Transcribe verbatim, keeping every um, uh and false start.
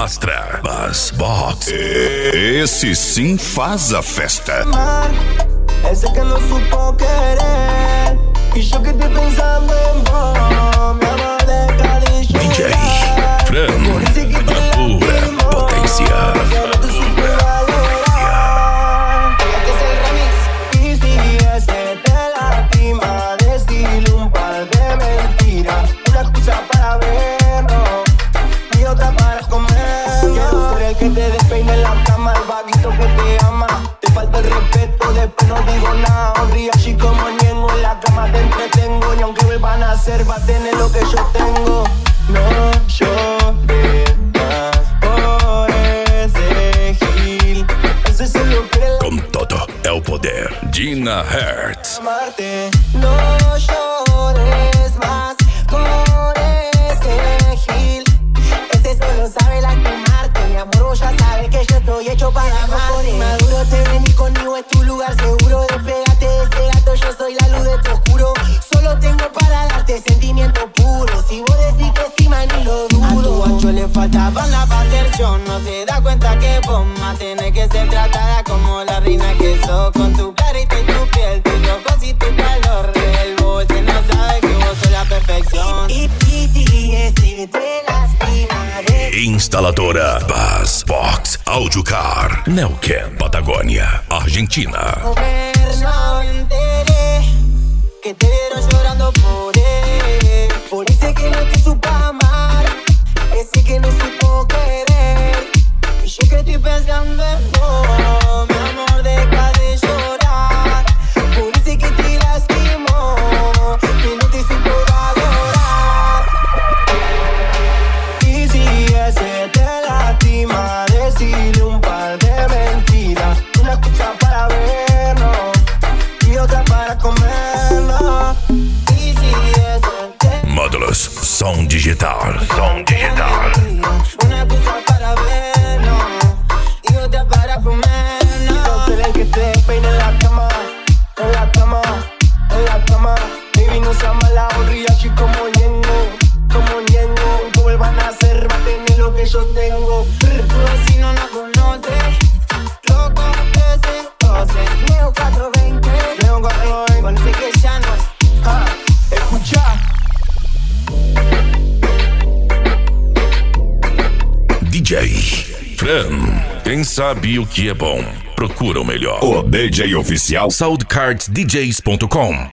Astra, Buzz Box. Esse sim faz a festa. Ese que no supo querer y yo que estoy pensando en vos, mi amor de Cádiz. D J Fran, a pura potência. Que te despeine en la cama, el vaguito que te ama. Te falta el respeto, después no digo nada. Ríe así como niego, en la cama te entretengo. Y aunque vuelvan a hacer, va a tener lo que yo tengo. No llores más por ese gil. Ese se lo cree. Com todo é o poder. Dina Hertz. Amarte. No llores más por ese gil. Ese solo sabe lastimarte. Mi amor, vos ya sabes que yo estoy hecho para amarte. Maduro, te venís conmigo, es tu lugar seguro. Despegate de ese gato, yo soy la luz de tu oscuro. Solo tengo para darte sentimiento puro. Si vos decís que sí, man, ni lo dudo. A tu ancho le falta bala para ser yo. No se da cuenta que vos más tenés que ser tratada como la reina que sos. Con tu carita y tu piel, tus ojos y tu calor. El vos ese no sabe que vos sos la perfección. Y, y, y ese te lastima. Instaladora Buzz Box Audiocar, Neuquén, Patagônia, Argentina. No me enteré que te vieron llorando por él, por ese que no te supo amar, ese que no supo querer. Y yo que estoy pensando en vos, mi amor, deja de llorar, por ese que te lastimó, que no te supo valorar. Y si ese te lastima, decirle un par de mentiras, una excusa para vernos y otra para comernos. Y si ese te Módulos Som Digital. Som Digital. una excusa para vernos y otra para comernos. No querés que te despeine en la cama, en la cama, en la cama. Baby, no se ama la horrible así como Ñengo, como Ñengo. Que vuelvan a hacer, va a tener lo que yo tengo. Tu vecino no conoce, loco trece doce, Neo cuatrocientos veinte, Neo cuatrocientos veinte, con ese que ya no es. Ah, escucha. D J Fran, quem sabe o que é bom, procura o melhor. O D J oficial soundcards d js ponto com.